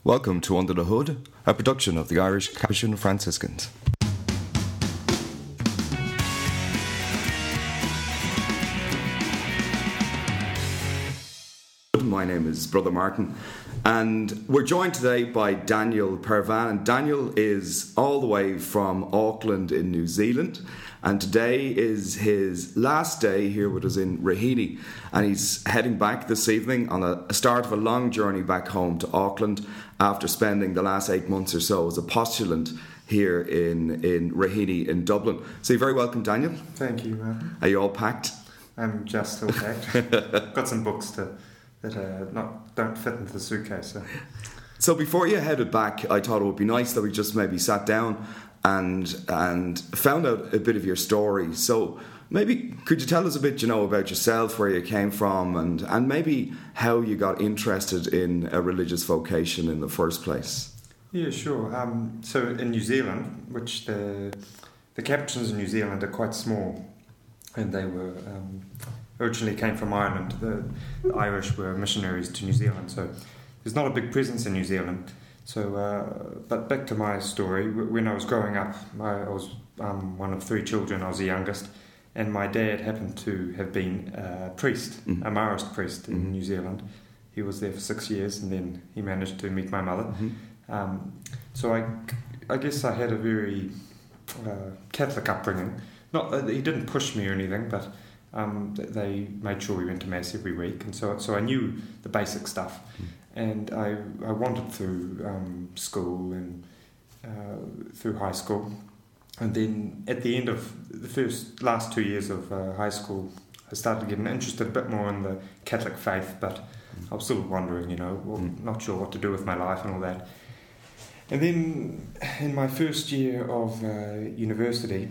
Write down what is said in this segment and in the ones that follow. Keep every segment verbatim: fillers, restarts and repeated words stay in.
Welcome to Under the Hood, a production of the Irish Capuchin Franciscans. My name is Brother Martin, and we're joined today by Daniel Pervan. And Daniel is all the way from Auckland in New Zealand, and today is his last day here with us in Raheny, and he's heading back this evening on a, a start of a long journey back home to Auckland after spending the last eight months or so as a postulant here in, in Raheny in Dublin. So you're very welcome, Daniel. Thank you, Martin. Are you all packed? I'm just still packed. Got some books to that uh, not don't fit into the suitcase. So. so before you headed back, I thought it would be nice that we just maybe sat down and and found out a bit of your story. So maybe could you tell us a bit, you know, about yourself, where you came from, and, and maybe how you got interested in a religious vocation in the first place? Yeah, sure. Um, so in New Zealand, which the the Capuchins in New Zealand are quite small, and they were um, originally came from Ireland. The, the Irish were missionaries to New Zealand, so there's not a big presence in New Zealand. So, uh, but back to my story. When I was growing up, I was um, one of three children. I was the youngest, and my dad happened to have been a priest, mm-hmm. a Marist priest in mm-hmm. New Zealand. He was there for six years, and then he managed to meet my mother. Mm-hmm. Um, so I, I guess I had a very uh, Catholic upbringing. Not that he didn't push me or anything, but Um, they made sure we went to Mass every week, and so so I knew the basic stuff. Mm. And I, I wandered through um, school and uh, through high school, and then at the end of the first last two years of uh, high school, I started getting interested a bit more in the Catholic faith, but mm. I was still wondering, you know, well, mm. not sure what to do with my life and all that. And then in my first year of uh, university,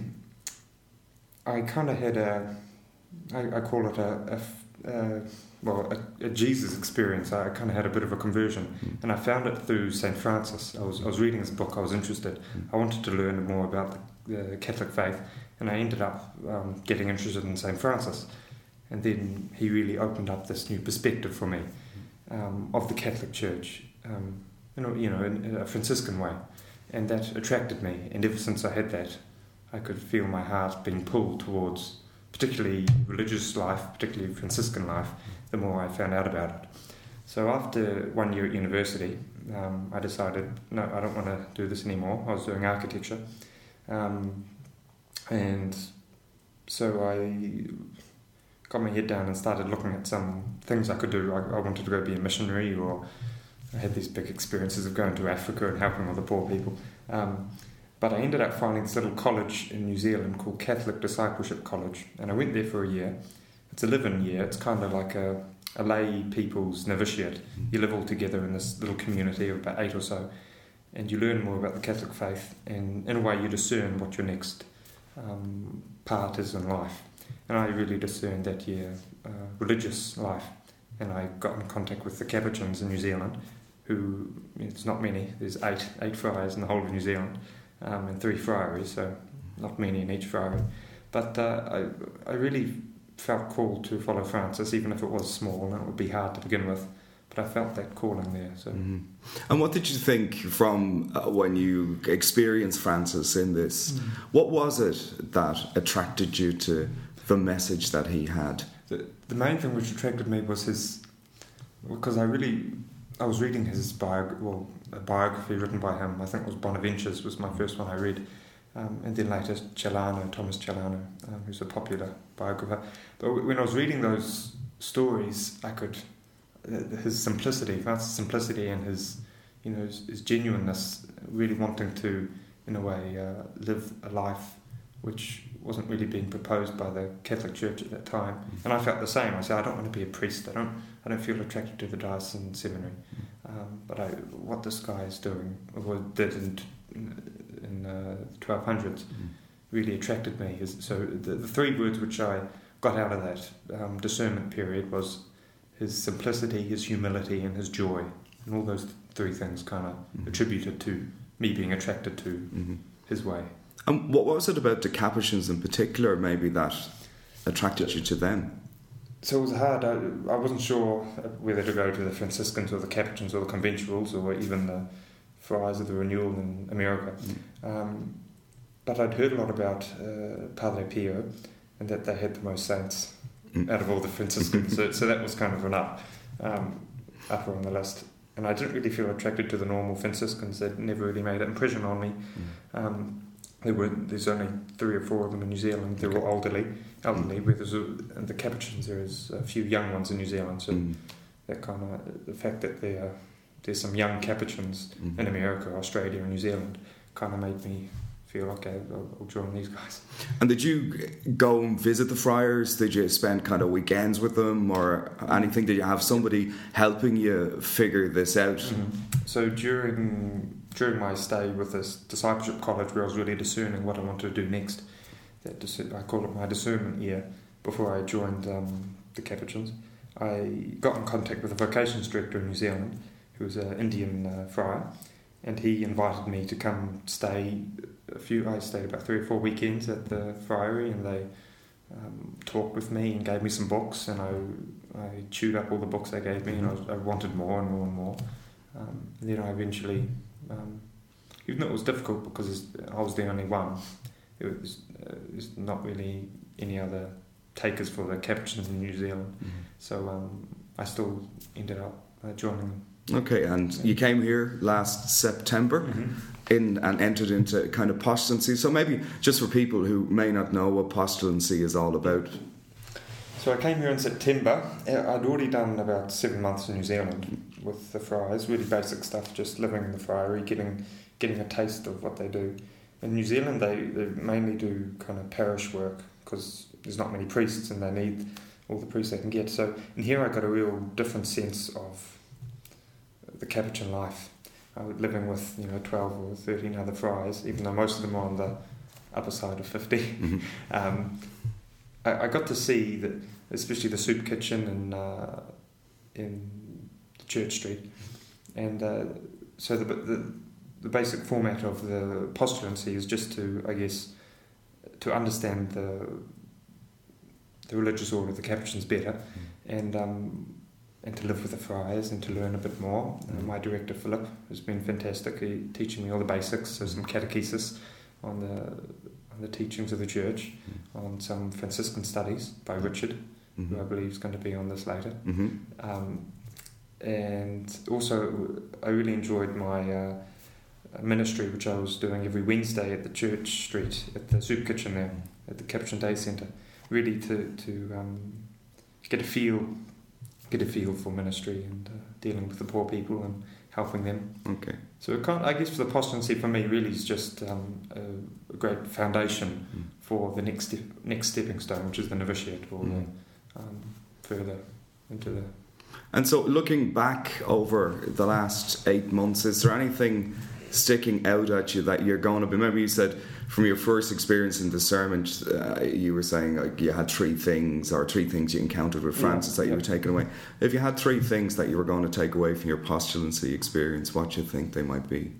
I kind of had a I, I call it a, a, a well a, a Jesus experience. I kind of had a bit of a conversion, mm. and I found it through Saint Francis. I was I was reading his book. I was interested. Mm. I wanted to learn more about the, the Catholic faith, and I ended up um, getting interested in Saint Francis. And then he really opened up this new perspective for me um, of the Catholic Church, um, you know, you know, in a Franciscan way, and that attracted me. And ever since I had that, I could feel my heart being pulled towards particularly religious life, particularly Franciscan life, the more I found out about it. So after one year at university, um, I decided, no, I don't want to do this anymore. I was doing architecture. Um, and so I got my head down and started looking at some things I could do. I, I wanted to go be a missionary, or I had these big experiences of going to Africa and helping all the poor people. Um, But I ended up finding this little college in New Zealand called Catholic Discipleship College, and I went there for a year. It's a live-in year. It's kind of like a, a lay people's novitiate. You live all together in this little community of about eight or so, and you learn more about the Catholic faith, and in a way you discern what your next um, part is in life. And I really discerned that year uh, religious life, and I got in contact with the Capuchins in New Zealand, who, it's not many, there's eight, eight friars in the whole of New Zealand, Um, and three friaries, so not many in each friary. But uh, I, I really felt called to follow Francis, even if it was small and it would be hard to begin with. But I felt that calling there. So. Mm-hmm. And what did you think from uh, when you experienced Francis in this? Mm. What was it that attracted you to the message that he had? The, the main thing which attracted me was his, because I really, I was reading his biography, well, a biography written by him. I think it was Bonaventure's was my first one I read, um, and then later Celano, Thomas Celano, um, who's a popular biographer. But when I was reading those stories, I could uh, his simplicity, Francis' simplicity, and his, you know, his, his genuineness, really wanting to, in a way, uh, live a life which wasn't really being proposed by the Catholic Church at that time. And I felt the same. I said, I don't want to be a priest. I don't. I don't feel attracted to the diocesan seminary. Um, but I, what this guy is doing, or did in, in uh, the twelve hundreds, mm. really attracted me. His, so the, the three words which I got out of that um, discernment period was his simplicity, his humility, and his joy. And all those th- three things kind of mm. attributed to me being attracted to mm-hmm. his way. And what was it about the Capuchins in particular, maybe, that attracted you to them? so it was hard. I, I wasn't sure whether to go to the Franciscans or the Capuchins or the Conventuals or even the Friars of the Renewal in America. Mm. Um, but I'd heard a lot about uh, Padre Pio and that they had the most saints mm. out of all the Franciscans. so, so that was kind of an up, um, upper on the list. And I didn't really feel attracted to the normal Franciscans. They'd never really made an impression on me. Mm. Um, there were there's only three or four of them in New Zealand. They're okay. all elderly, elderly. Mm. Where there's a, and the Capuchins, there is a few young ones in New Zealand. So mm. that kind of the fact that there there's some young Capuchins mm. in America, Australia, and New Zealand kind of made me feel okay. I'll, I'll join these guys. And did you go and visit the friars? Did you spend kind of weekends with them or anything? Did you have somebody helping you figure this out? Mm-hmm. So during during my stay with this discipleship college, where I was really discerning what I wanted to do next, that dis- I call it my discernment year. Before I joined um, the Capuchins, I got in contact with a vocations director in New Zealand, who was an Indian uh, friar, and he invited me to come stay. A few, I stayed about three or four weekends at the friary, and they um, talked with me and gave me some books, and I, I chewed up all the books they gave me, and I, was, I wanted more and more and more. Um, and then I eventually, um, even though it was difficult because I was the only one, it was, uh, there's not really any other takers for the Capuchins in New Zealand, mm-hmm. so um, I still ended up uh, joining them. Okay, and you came here last September mm-hmm. in and entered into kind of postulancy. So maybe just for people who may not know what postulancy is all about. So I came here in September. I'd already done about seven months in New Zealand with the friars, really basic stuff, just living in the friary, getting getting a taste of what they do. In New Zealand, they, they mainly do kind of parish work because there's not many priests and they need all the priests they can get. So in here I got a real different sense of the Capuchin life. I was living with, you know, twelve or thirteen other friars, even though most of them are on the upper side of fifty. Mm-hmm. um, I, I got to see that, especially the soup kitchen in uh, in Church Street, and uh, so the, the the basic format of the postulancy is just to, I guess, to understand the the religious order of the Capuchins better, mm-hmm. and um, and to live with the friars and to learn a bit more. Uh, my director, Philip, has been fantastic, he, teaching me all the basics, so some catechesis on the on the teachings of the church, mm. on some Franciscan studies by Richard, mm-hmm. who I believe is going to be on this later. Mm-hmm. Um, and also, I really enjoyed my uh, ministry, which I was doing every Wednesday at the Church Street, at the soup kitchen there, at the Capuchin Day Centre, really to, to um, get a feel get a feel for ministry and uh, dealing with the poor people and helping them. Okay. So it can't, I guess for the postulancy for me really is just um, a, a great foundation mm. for the next step, next stepping stone, which is the novitiate or mm. the, um, further into the... And so looking back over the last eight months, is there anything sticking out at you that you're going to be... Maybe you said from your first experience in discernment, uh, you were saying like, you had three things or three things you encountered with Francis yeah, that you yeah. were taking away. If you had three things that you were going to take away from your postulancy experience, what do you think they might be?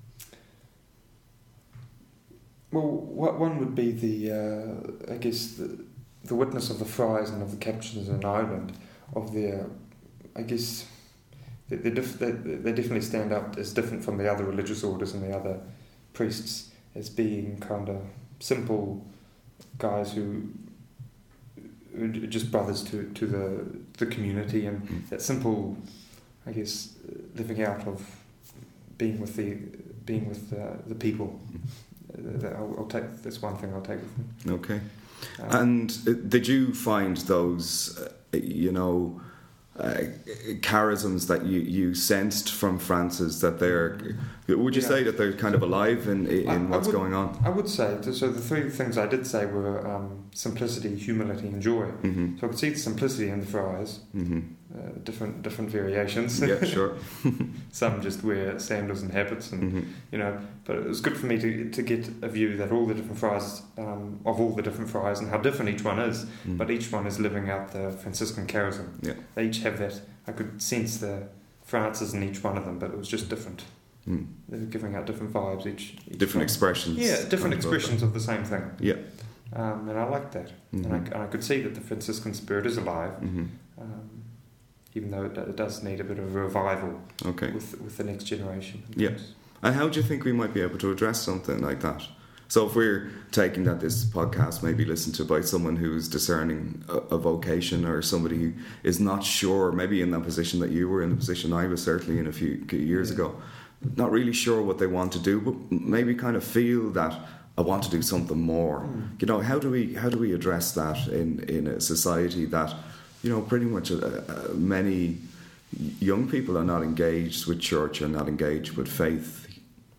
Well, what one would be the, uh, I guess, the, the witness of the friars and of the Capuchins in Ireland, of their, I guess... They, they, dif- they, they definitely stand out as different from the other religious orders and the other priests as being kind of simple guys who, who are just brothers to, to the the community, and mm. that simple, I guess, living out of being with the being with the, the people. Mm. Uh, I'll, I'll take that's one thing I'll take with me. Okay, um, and uh, did you find those, uh, you know? Uh, charisms that you, you sensed from Francis, that they're, would you yeah. say that they're kind of alive in, in I, what's I would, going on? I would say, so the three things I did say were um, simplicity, humility and joy. Mm-hmm. So I could see the simplicity in the friars, mm-hmm. uh, different different variations. Yeah, sure. Some just wear sandals and habits, and mm-hmm. you know, but it was good for me to to get a view that all the different friars, um, of all the different friars and how different each one is, mm-hmm. but each one is living out the Franciscan charism. Yeah. They each have that. I could sense the Francis in each one of them, but it was just different. Mm. They were giving out different vibes each, each different one. expressions. Yeah, different expressions of the same thing. Yeah. um, and I liked that. Mm-hmm. And, I, and I could see that the Franciscan spirit is alive, Mm-hmm. um, even though it, it does need a bit of a revival Okay. with with the next generation. Yeah. And how do you think we might be able to address something like that? So if we're taking that this podcast may be listened to by someone who's discerning a, a vocation, or somebody who is not sure, maybe in that position that you were in, the position I was certainly in a few years Yeah. ago, not really sure what they want to do, but maybe kind of feel that I want to do something more. Mm. You know, how do we how do we address that in, in a society that, you know, pretty much uh, uh, many young people are not engaged with church, are not engaged with faith?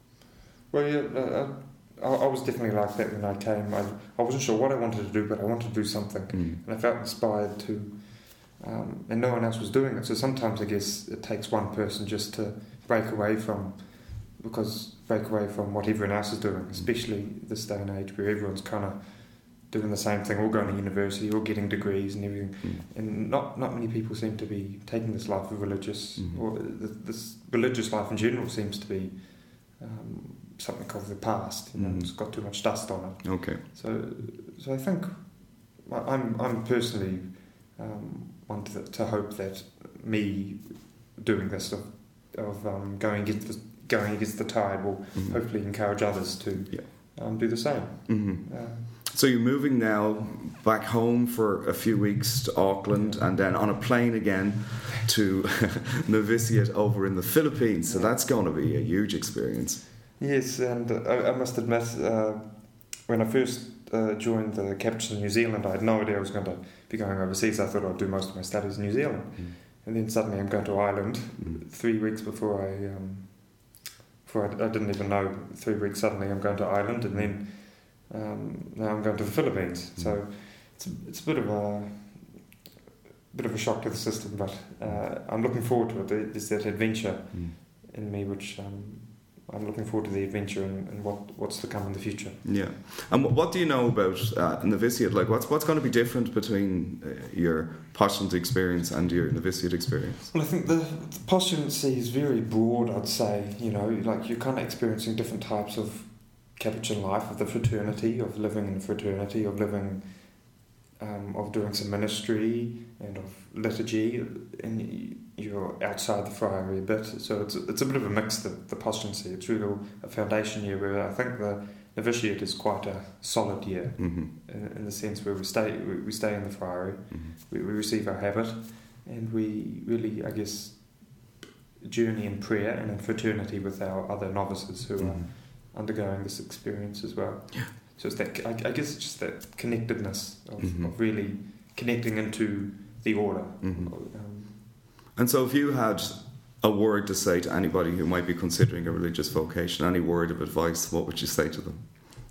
Well, yeah, uh, I, I was definitely like that when I came. I, I wasn't sure what I wanted to do, but I wanted to do something, Mm. and I felt inspired to. Um, and no one else was doing it, so sometimes I guess it takes one person just to break away from, because break away from what everyone else is doing, especially this day and age where everyone's kind of doing the same thing, all going to university, all getting degrees and everything, Mm. and not not many people seem to be taking this life of religious, Mhm. or th this religious life in general seems to be um, something of the past. You know, Mhm. it's got too much dust on it. Okay. So, so I think I- I'm I'm personally um, want to, to hope that me doing this of of um, going against the going against the tide will Mhm. hopefully encourage others to Yeah. um, do the same. hmm Uh, So you're moving now back home for a few weeks to Auckland, and then on a plane again to novitiate over in the Philippines. So Yeah. that's going to be a huge experience. Yes, and uh, I, I must admit, uh, when I first uh, joined the Capuchins in New Zealand, I had no idea I was going to be going overseas. I thought I'd do most of my studies in New Zealand. Mm. And then suddenly I'm going to Ireland Mm. three weeks before I, um, before I, I didn't even know, three weeks suddenly I'm going to Ireland, and then um, now I'm going to the Philippines. Mm. So it's, it's a bit of a bit of a shock to the system, but uh, I'm looking forward to it. There's that adventure Mm. in me which um, I'm looking forward to the adventure and, and what, what's to come in the future. Yeah. And what, what do you know about uh, novitiate? Like, what's what's going to be different between uh, your postulant experience and your novitiate experience? Well, I think the, the postulancy is very broad, I'd say. You know, like you're kind of experiencing different types of Capuchin life, of the fraternity, of living in a fraternity, of living, um, of doing some ministry and of liturgy, and you're outside the friary a bit. So it's it's a bit of a mix, the, the postulancy. It's really a foundation year where I think the novitiate is quite a solid year, Mm-hmm. in, in the sense where we stay we, we stay in the friary, Mm-hmm. we, we receive our habit, and we really, I guess, journey in prayer and in fraternity with our other novices who Mm-hmm. are undergoing this experience as well. Yeah. So it's that, I, I guess it's just that connectedness of, Mhm. of really connecting into the order. Mhm. Um, And so if you had a word to say to anybody who might be considering a religious vocation, any word of advice, what would you say to them?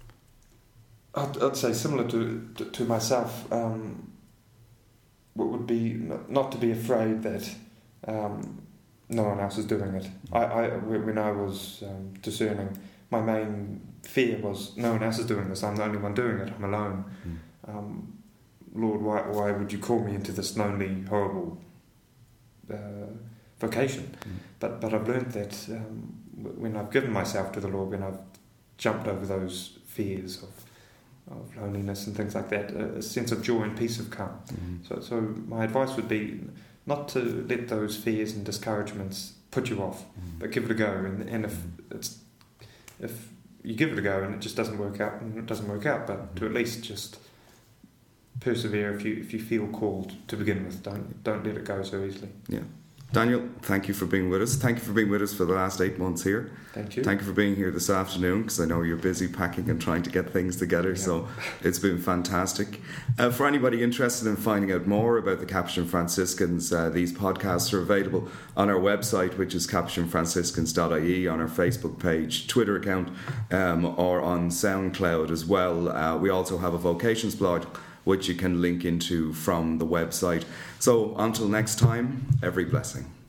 I'd, I'd say similar to to, to myself. Um, what would be not, not to be afraid that um, no one else is doing it. I, I when I was um, discerning, my main fear was no one else is doing this. I'm the only one doing it. I'm alone. Mm. Um, Lord, why why would you call me into this lonely, horrible uh, vocation? Mm. But but I've learned that um, when I've given myself to the Lord, when I've jumped over those fears of of loneliness and things like that, a, a sense of joy and peace have come. Mm-hmm. So so my advice would be not to let those fears and discouragements put you off, Mm-hmm. but give it a go. And and if it's if you give it a go and it just doesn't work out, and it doesn't work out, but to at least just persevere if you if you feel called to begin with. Don't don't let it go so easily. Yeah. Daniel, thank you for being with us. Thank you for being with us for the last eight months here. Thank you. Thank you for being here this afternoon, because I know you're busy packing and trying to get things together, Yeah. so it's been fantastic. Uh, for anybody interested in finding out more about the Capuchin Franciscans, uh, these podcasts are available on our website, which is capuchin franciscans dot I E, on our Facebook page, Twitter account, um, or on SoundCloud as well. Uh, we also have a vocations blog, which you can link into from the website. So until next time, every blessing.